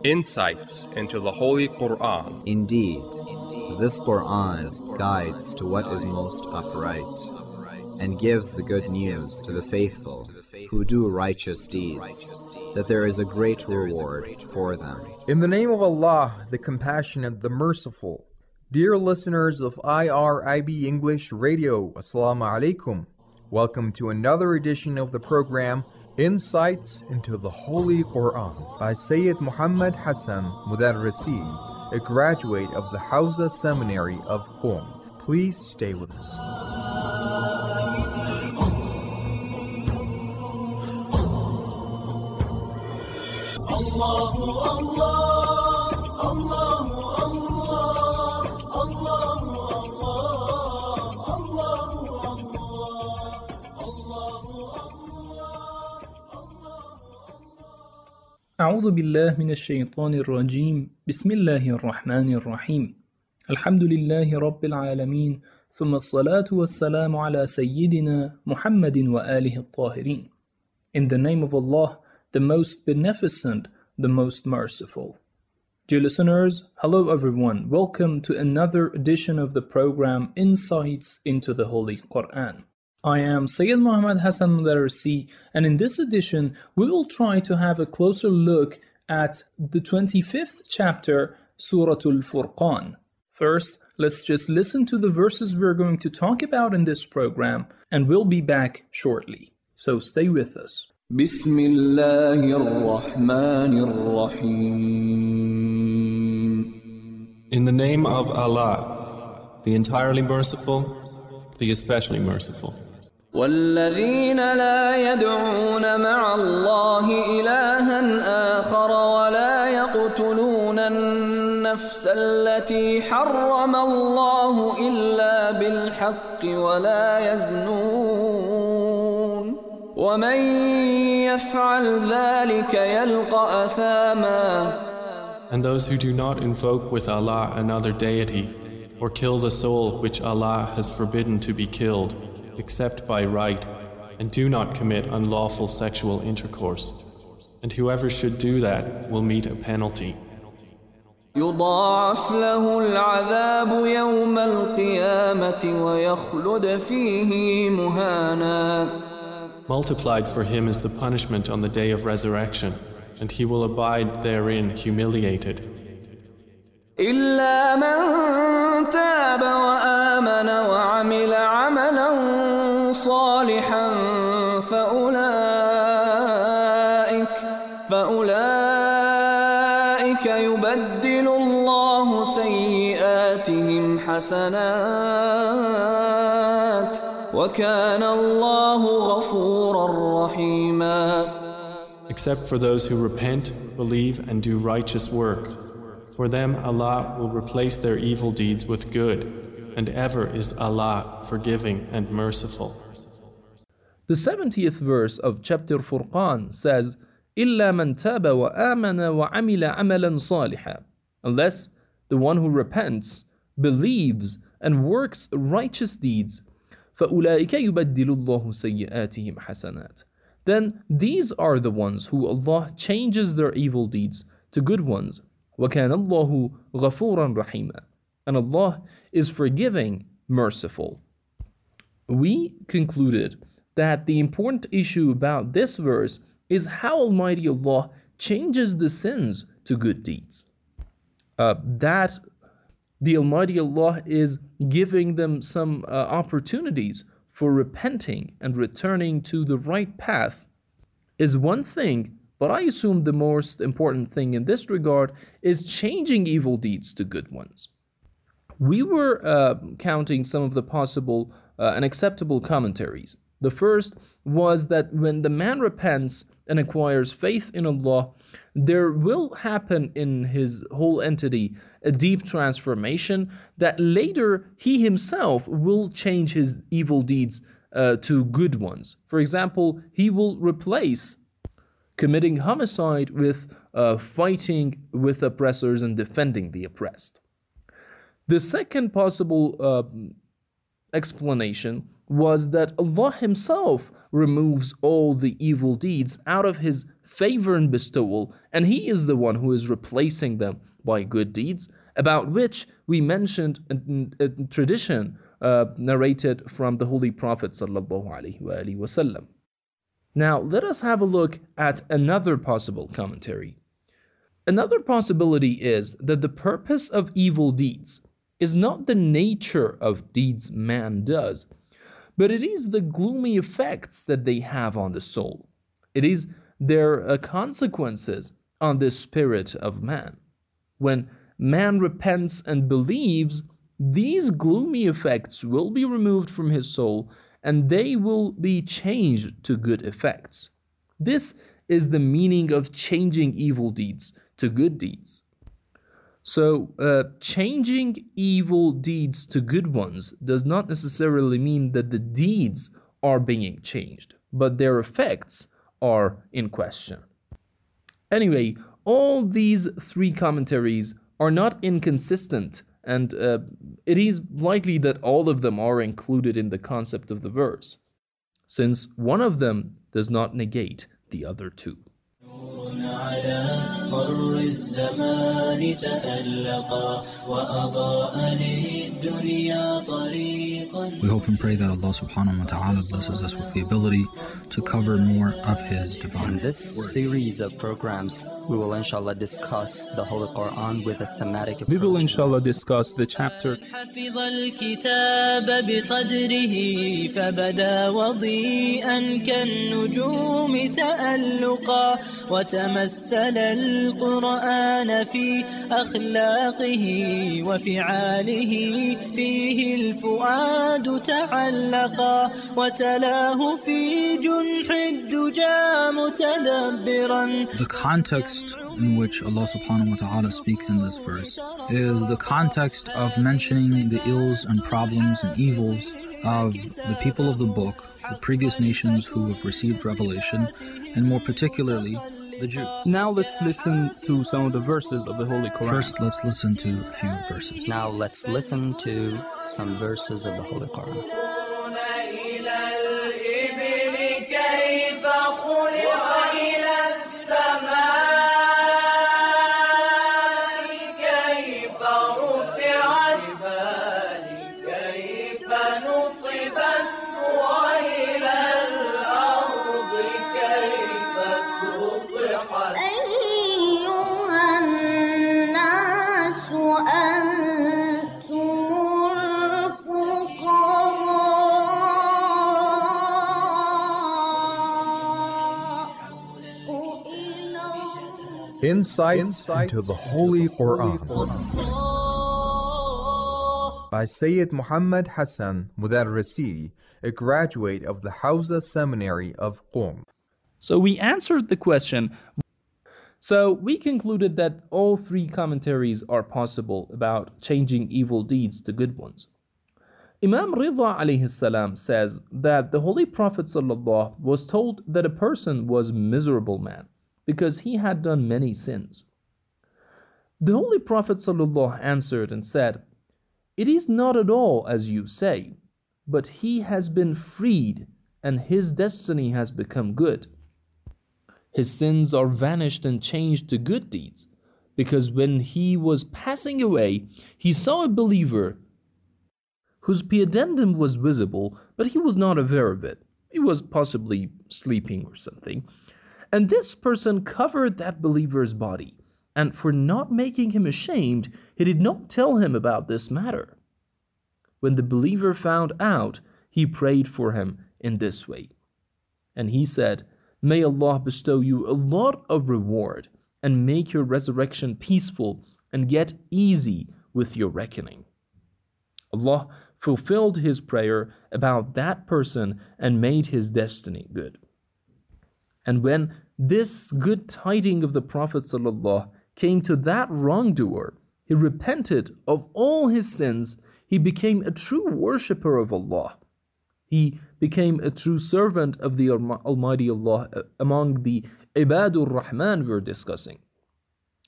Insights into the Holy Quran. Indeed, this Quran guides to what is most upright, and gives the good news to the faithful who do righteous deeds, that there is a great reward for them. In the name of Allah, the Compassionate, the Merciful. Dear listeners of IRIB English Radio, Assalamu alaikum. Welcome to another edition of the program, Insights into the Holy Quran, by Sayyid Muhammad Hassan Mudarrisi, a graduate of the Hawza Seminary of Qom. Please stay with us. Allahu Allah, Allahu Allah, Allahu Allah, Allahu Allah. أعوذ بالله من الشيطان الرجيم بسم الله الرحمن الرحيم الحمد لله رب العالمين ثم الصلاة والسلام على سيدنا محمد وآله الطاهرين. In the name of Allah, the most beneficent, the most merciful. Dear listeners, hello everyone. Welcome to another edition of the program Insights into the Holy Quran. I am Sayyid Muhammad Hassan Mudarrisi, and in this edition we will try to have a closer look at the 25th chapter, Surah Al-Furqan. First, let's just listen to the verses we're going to talk about in this program, and we'll be back shortly. So stay with us. بسم الله الرحمن الرحيم. In the name of Allah, the entirely merciful, the especially merciful. والذين لا يدعون مع الله إلها آخر ولا يقتلون النفس التي حرم الله إلا بالحق ولا يزنون ومن يفعل ذلك يلقى أثاما. And those who do not invoke with Allah another deity, or kill the soul which Allah has forbidden to be killed, except by right, and do not commit unlawful sexual intercourse. And whoever should do that will meet a penalty. يضاعف له العذاب يوم القيامة ويخلد فيه مهانا. Multiplied for him is the punishment on the day of resurrection, and he will abide therein humiliated. إلا من تاب وآمن وعمل عملا صالحا فأولئك يبدل الله سيئاتهم حسنات وكان الله غفورا رحيما. Except for those who repent, believe, and do righteous work. For them Allah will replace their evil deeds with good, and ever is Allah forgiving and merciful. The 70th verse of chapter Furqan says, إِلَّا مَنْ تَابَ وَآمَنَ وَعَمِلَ عَمَلًا صَالِحًا. Unless the one who repents, believes, and works righteous deeds, فَأُولَٰئِكَ يُبَدِّلُ اللَّهُ سَيِّئَاتِهِمْ حَسَنَاتٍ. Then these are the ones who Allah changes their evil deeds to good ones. وَكَانَ اللَّهُ غَفُورًا رَحِيمًا. And Allah is forgiving, merciful. We concluded that the important issue about this verse is how Almighty Allah changes the sins to good deeds. That the Almighty Allah is giving them some opportunities for repenting and returning to the right path is one thing, but I assume the most important thing in this regard is changing evil deeds to good ones. We were counting some of the possible and acceptable commentaries. The first was that when the man repents and acquires faith in Allah, there will happen in his whole entity a deep transformation that later he himself will change his evil deeds to good ones. For example, he will replace committing homicide with fighting with oppressors and defending the oppressed. The second possible explanation was that Allah Himself removes all the evil deeds out of His favor and bestowal, and He is the one who is replacing them by good deeds, about which we mentioned a tradition narrated from the Holy Prophet ﷺ. Now, let us have a look at another possible commentary. Another possibility is that the purpose of evil deeds is not the nature of deeds man does, but it is the gloomy effects that they have on the soul. It is their consequences on the spirit of man. When man repents and believes, these gloomy effects will be removed from his soul and they will be changed to good effects. This is the meaning of changing evil deeds to good deeds. So, changing evil deeds to good ones does not necessarily mean that the deeds are being changed, but their effects are in question. Anyway, all these three commentaries are not inconsistent, and it is likely that all of them are included in the concept of the verse, since one of them does not negate the other two. على مر الزمان تألقا وأضاء للدنيا طريقا. We hope and pray that Allah subhanahu wa ta'ala blesses us with the ability to cover more of His divine. In this series of programs, we will inshallah discuss the Holy Quran with a thematic approach. We will inshallah discuss the chapter. حفظ الكتاب بصدره فبدا وضيئا كالنجوم تألقا وتمثل القرآن في أخلاقه وفعاله فيه الفؤاد تعلقا وتلاه في جنح الدجى متدبرا. The context in which Allah subhanahu wa ta'ala speaks in this verse is the context of mentioning the ills and problems and evils of the people of the book, the previous nations who have received revelation, and more particularly the Jews. Now let's listen to some of the verses of the Holy Quran. First, let's listen to a few verses. Now let's listen to some verses of the Holy Quran. Insights into the Holy Quran by Sayyid Muhammad Hassan Mudarrisi, a graduate of the Hawza Seminary of Qom. So we answered the question. So we concluded that all three commentaries are possible about changing evil deeds to good ones. Imam Ridha alayhi salam says that the Holy Prophet sallallahu was told that a person was a miserable man because he had done many sins. The Holy Prophet ﷺ answered and said, "It is not at all as you say, but he has been freed and his destiny has become good. His sins are vanished and changed to good deeds, because when he was passing away, he saw a believer whose pudendum was visible, but he was not aware of it. He was possibly sleeping or something. And this person covered that believer's body, and for not making him ashamed, he did not tell him about this matter. When the believer found out, he prayed for him in this way. And he said, 'May Allah bestow you a lot of reward and make your resurrection peaceful and get easy with your reckoning.' Allah fulfilled his prayer about that person and made his destiny good. And when this good tiding of the Prophet ﷺ came to that wrongdoer, he repented of all his sins, he became a true worshipper of Allah. He became a true servant of the Almighty Allah among the Ibadur Rahman we're discussing.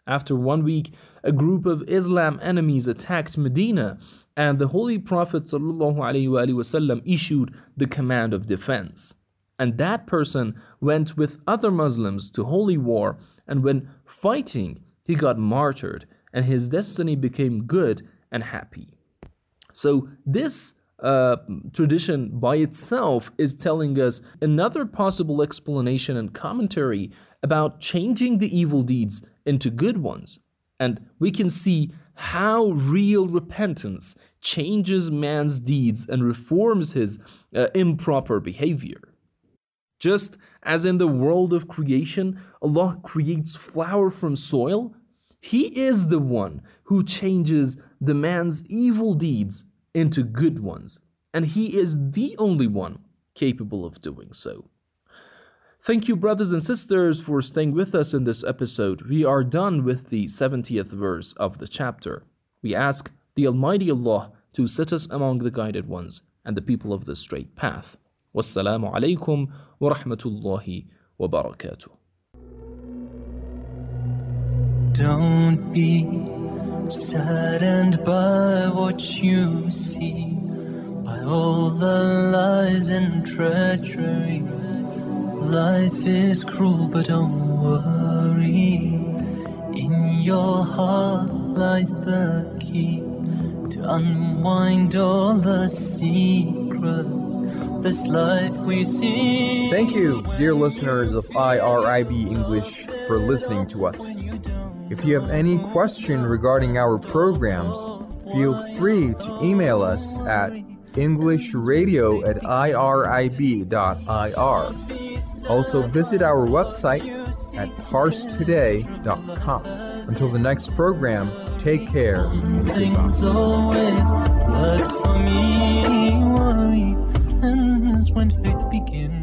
After 1 week, a group of Islam enemies attacked Medina, and the Holy Prophet ﷺ issued the command of defense. And that person went with other Muslims to holy war, and when fighting, he got martyred, and his destiny became good and happy. So this tradition by itself is telling us another possible explanation and commentary about changing the evil deeds into good ones. And we can see how real repentance changes man's deeds and reforms his improper behavior. Just as in the world of creation, Allah creates flower from soil, He is the one who changes the man's evil deeds into good ones, and He is the only one capable of doing so. Thank you, brothers and sisters, for staying with us in this episode. We are done with the 70th verse of the chapter. We ask the Almighty Allah to set us among the guided ones and the people of the straight path. Wassalamu alaikum wa rahmatullahi wa barakatuh. Don't be saddened by what you see, by all the lies and treachery. Life is cruel, but don't worry. In your heart lies the key to unwind all the secrets of this life we see. Thank you, dear listeners of IRIB English, for listening to us. If you have any question regarding our programs, feel free to email us at englishradio@irib.ir. Also visit our website at parstoday.com. Until the next program, take care and Things goodbye. always worked for me. Worry ends when faith begins.